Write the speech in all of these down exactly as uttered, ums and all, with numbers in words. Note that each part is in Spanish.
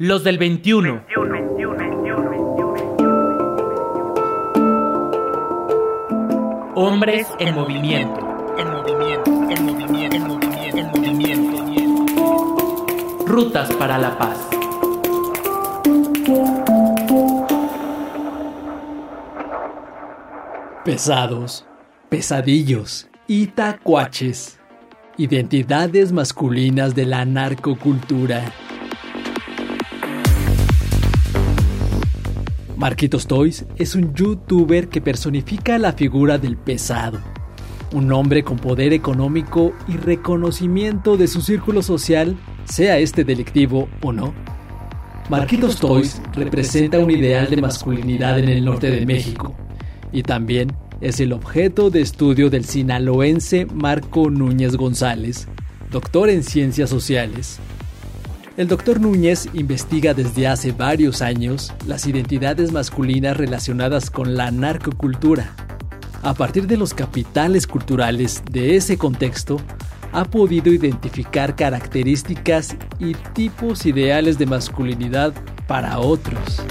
Los del veintiuno. Hombres en movimiento. En movimiento, en movimiento, en movimiento, en movimiento. Rutas para la paz. Pesados, pesadillos y tacuaches. Identidades masculinas de la narcocultura. Marquitos Toys es un youtuber que personifica la figura del pesado. Un hombre con poder económico y reconocimiento de su círculo social, sea este delictivo o no. Marquitos Toys representa un ideal de masculinidad en el norte de México y también es el objeto de estudio del sinaloense Marco Núñez González, doctor en ciencias sociales. El doctor Núñez investiga desde hace varios años las identidades masculinas relacionadas con la narcocultura. A partir de los capitales culturales de ese contexto, ha podido identificar características y tipos ideales de masculinidad para otros.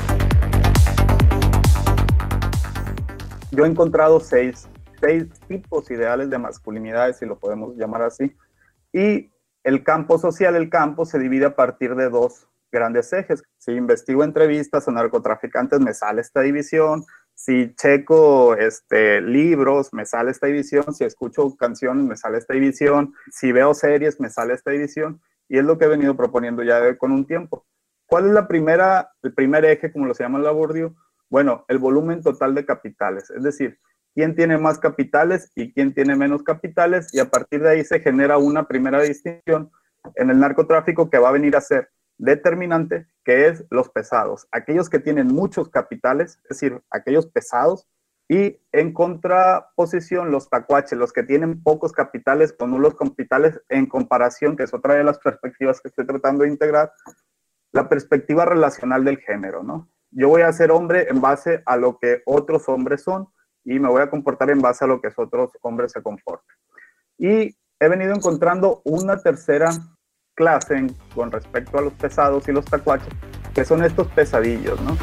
Yo he encontrado seis, seis tipos ideales de masculinidad, si lo podemos llamar así, y el campo social, el campo, se divide a partir de dos grandes ejes. Si investigo entrevistas a narcotraficantes, me sale esta división. Si checo este, libros, me sale esta división. Si escucho canciones, me sale esta división. Si veo series, me sale esta división. Y es lo que he venido proponiendo ya de, con un tiempo. ¿Cuál es la primera, el primer eje, como lo se llama el labordio? Bueno, el volumen total de capitales. Es decir, quién tiene más capitales y quién tiene menos capitales, y a partir de ahí se genera una primera distinción en el narcotráfico que va a venir a ser determinante, que es los pesados, aquellos que tienen muchos capitales, es decir, aquellos pesados, y en contraposición los tacuaches, los que tienen pocos capitales con nulos capitales, en comparación, que es otra de las perspectivas que estoy tratando de integrar, la perspectiva relacional del género, ¿no? Yo voy a ser hombre en base a lo que otros hombres son, y me voy a comportar en base a lo que otros hombres se comportan. Y he venido encontrando una tercera clase en, con respecto a los pesados y los tacuaches, que son estos pesadillos, ¿no?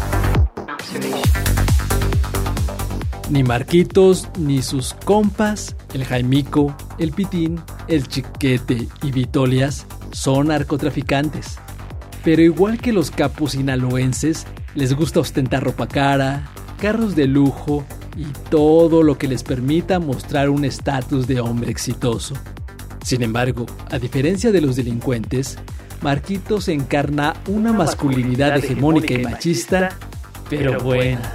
Ni Marquitos, ni sus compas, el Jaimico, el Pitín, el Chiquete y Vitolias, son narcotraficantes. Pero igual que los capos sinaloenses, les gusta ostentar ropa cara, carros de lujo y todo lo que les permita mostrar un estatus de hombre exitoso. Sin embargo, a diferencia de los delincuentes, Marquitos encarna una masculinidad hegemónica y machista, pero buena.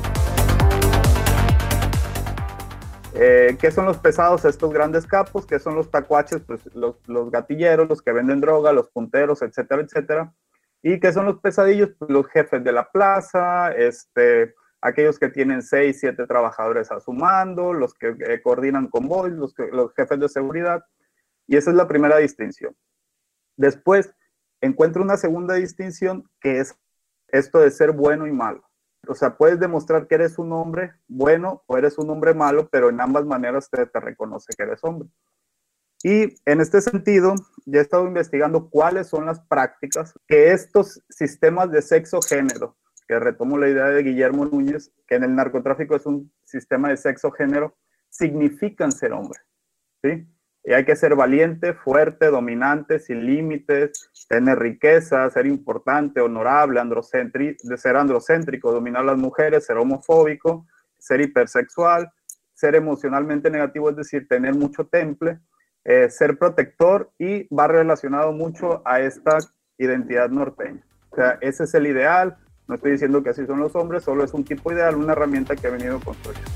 Eh, ¿Qué son los pesados? Estos grandes capos. ¿Qué son los tacuaches? Pues los, los gatilleros, los que venden droga, los punteros, etcétera, etcétera. ¿Y qué son los pesadillos? Pues los jefes de la plaza, este... aquellos que tienen seis, siete trabajadores a su mando, los que eh, coordinan convoys, los, que, los jefes de seguridad. Y esa es la primera distinción. Después, encuentro una segunda distinción, que es esto de ser bueno y malo. O sea, puedes demostrar que eres un hombre bueno o eres un hombre malo, pero en ambas maneras te, te reconoce que eres hombre. Y en este sentido, ya he estado investigando cuáles son las prácticas que estos sistemas de sexo-género, que retomo la idea de Guillermo Núñez, que en el narcotráfico es un sistema de sexo-género, significan ser hombre, ¿sí? Y hay que ser valiente, fuerte, dominante, sin límites, tener riqueza, ser importante, honorable, androcentri- de ser androcéntrico, dominar a las mujeres, ser homofóbico, ser hipersexual, ser emocionalmente negativo, es decir, tener mucho temple, eh, ser protector, y va relacionado mucho a esta identidad norteña. O sea, ese es el ideal. No estoy diciendo que así son los hombres, solo es un tipo ideal, una herramienta que he venido construyendo.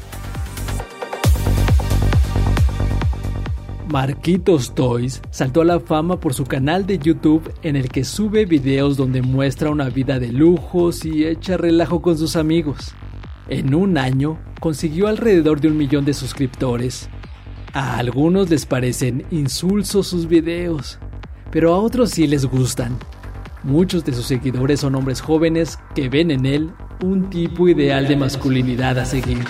Marquitos Toys saltó a la fama por su canal de YouTube, en el que sube videos donde muestra una vida de lujos y echa relajo con sus amigos. En un año consiguió alrededor de un millón de suscriptores. A algunos les parecen insulsos sus videos, pero a otros sí les gustan. Muchos de sus seguidores son hombres jóvenes que ven en él un tipo ideal de masculinidad a seguir.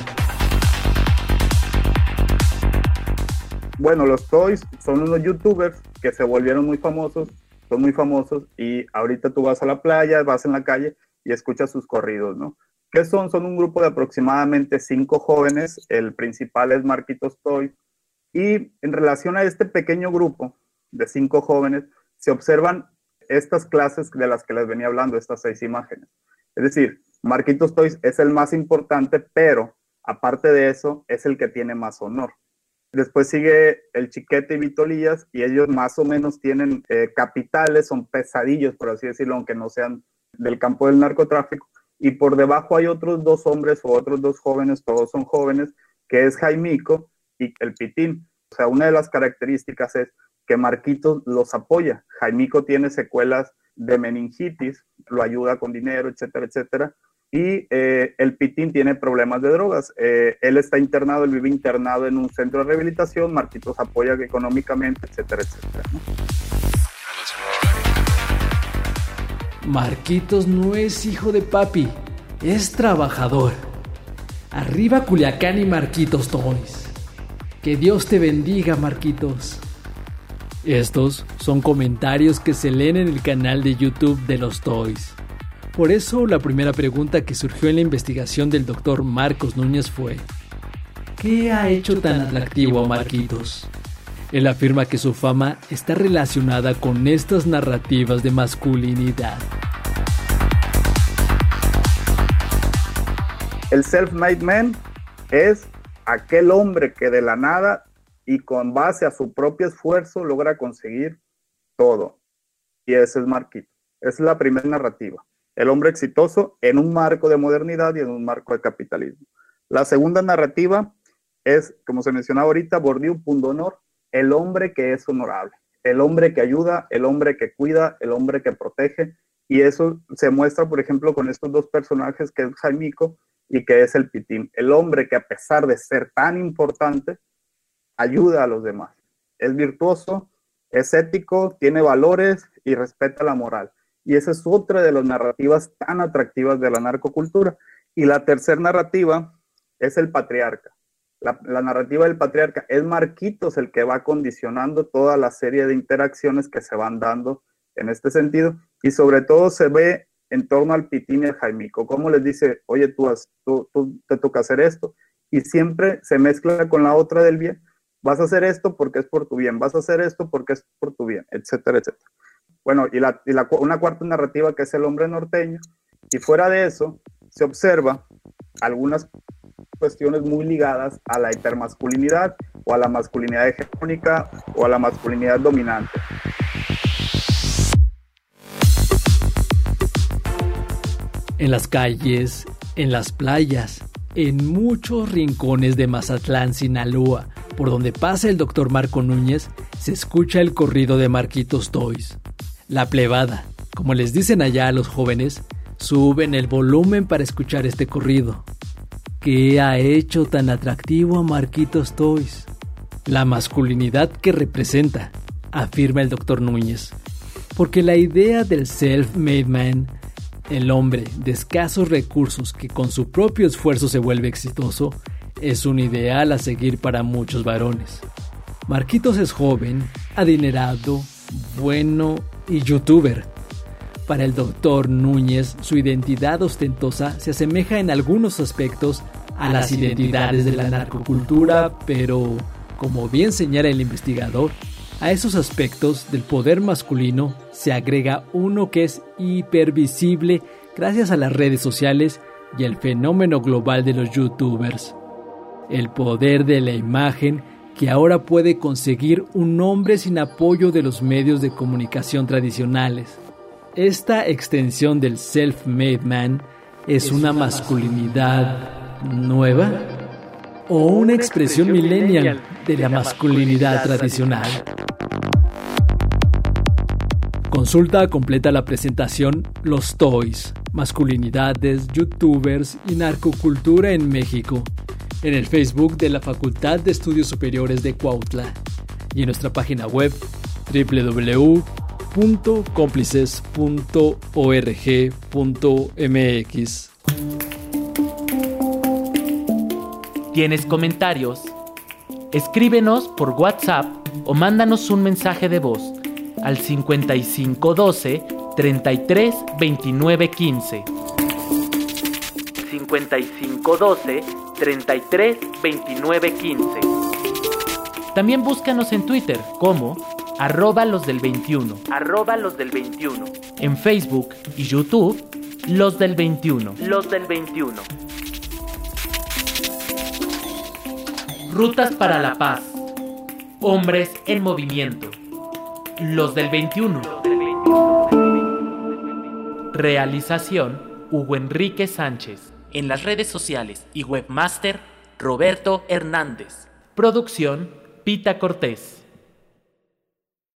Bueno, los Toys son unos youtubers que se volvieron muy famosos son muy famosos y ahorita tú vas a la playa, vas en la calle y escuchas sus corridos, ¿no? ¿Qué son? Son un grupo de aproximadamente cinco jóvenes, el principal es Marquitos Toys, y en relación a este pequeño grupo de cinco jóvenes, se observan estas clases de las que les venía hablando, estas seis imágenes. Es decir, Marquitos Toys es el más importante, pero aparte de eso, es el que tiene más honor. Después sigue el Chiquete y Vitolías, y ellos más o menos tienen eh, capitales, son pesadillos, por así decirlo, aunque no sean del campo del narcotráfico. Y por debajo hay otros dos hombres o otros dos jóvenes, todos son jóvenes, que es Jaimico y el Pitín. O sea, una de las características es que Marquitos los apoya. Jaimico tiene secuelas de meningitis, lo ayuda con dinero, etcétera, etcétera. Y eh, el Pitín tiene problemas de drogas. Eh, él está internado, él vive internado en un centro de rehabilitación, Marquitos apoya económicamente, etcétera, etcétera, ¿no? Marquitos no es hijo de papi, es trabajador. Arriba Culiacán y Marquitos Toys. Que Dios te bendiga, Marquitos. Estos son comentarios que se leen en el canal de YouTube de los Toys. Por eso la primera pregunta que surgió en la investigación del doctor Marcos Núñez fue: ¿qué ha hecho tan atractivo a Marquitos? Él afirma que su fama está relacionada con estas narrativas de masculinidad. El self-made man es aquel hombre que de la nada y con base a su propio esfuerzo logra conseguir todo. Y ese es Marquitos. Esa es la primera narrativa. El hombre exitoso en un marco de modernidad y en un marco de capitalismo. La segunda narrativa es, como se mencionaba ahorita, Bourdieu, Pundonor, el hombre que es honorable, el hombre que ayuda, el hombre que cuida, el hombre que protege. Y eso se muestra, por ejemplo, con estos dos personajes que es Jaimico y que es el Pitín. El hombre que, a pesar de ser tan importante, ayuda a los demás. Es virtuoso, es ético, tiene valores y respeta la moral. Y esa es otra de las narrativas tan atractivas de la narcocultura. Y la tercera narrativa es el patriarca. La, la narrativa del patriarca es Marquitos el que va condicionando toda la serie de interacciones que se van dando en este sentido. Y sobre todo se ve en torno al Pitín y al Jaimico. Cómo les dice, oye, tú, has, tú, tú te toca hacer esto. Y siempre se mezcla con la otra del bien. Vas a hacer esto porque es por tu bien. Vas a hacer esto porque es por tu bien, etcétera, etcétera. Bueno, y, la, y la, una cuarta narrativa que es el hombre norteño. Y fuera de eso, se observa algunas cuestiones muy ligadas a la hipermasculinidad o a la masculinidad hegemónica o a la masculinidad dominante. En las calles, en las playas, en muchos rincones de Mazatlán, Sinaloa, por donde pasa el doctor Marco Núñez, se escucha el corrido de Marquitos Toys. La plebada, como les dicen allá a los jóvenes, suben el volumen para escuchar este corrido. ¿Qué ha hecho tan atractivo a Marquitos Toys? La masculinidad que representa, afirma el doctor Núñez. Porque la idea del self-made man, el hombre de escasos recursos que con su propio esfuerzo se vuelve exitoso, es un ideal a seguir para muchos varones. Marquitos es joven, adinerado, bueno y youtuber. Para el doctor Núñez, su identidad ostentosa se asemeja en algunos aspectos a las identidades de la narcocultura, pero, como bien señala el investigador, a esos aspectos del poder masculino se agrega uno que es hipervisible gracias a las redes sociales y el fenómeno global de los youtubers. El poder de la imagen que ahora puede conseguir un hombre sin apoyo de los medios de comunicación tradicionales. Esta extensión del self-made man es, ¿Es una, una masculinidad, masculinidad nueva o una expresión, expresión millennial de la masculinidad, masculinidad tradicional? Consulta completa la presentación Los Toys, masculinidades, youtubers y narcocultura en México, en el Facebook de la Facultad de Estudios Superiores de Cuautla y en nuestra página web doble u doble u doble u punto cómplices punto org punto m x. ¿Tienes comentarios? Escríbenos por WhatsApp o mándanos un mensaje de voz al cincuenta y cinco doce, treinta y tres, veintinueve, quince. cincuenta y cinco doce, treinta y tres, veintinueve, quince. También búscanos en Twitter como arroba los del veintiuno, arroba los del veintiuno. En Facebook y YouTube, los del veintiuno, los del veintiuno. Rutas para la paz. Hombres en movimiento. Los del veintiuno. Realización Hugo Enrique Sánchez. En las redes sociales y webmaster Roberto Hernández. Producción Pita Cortés.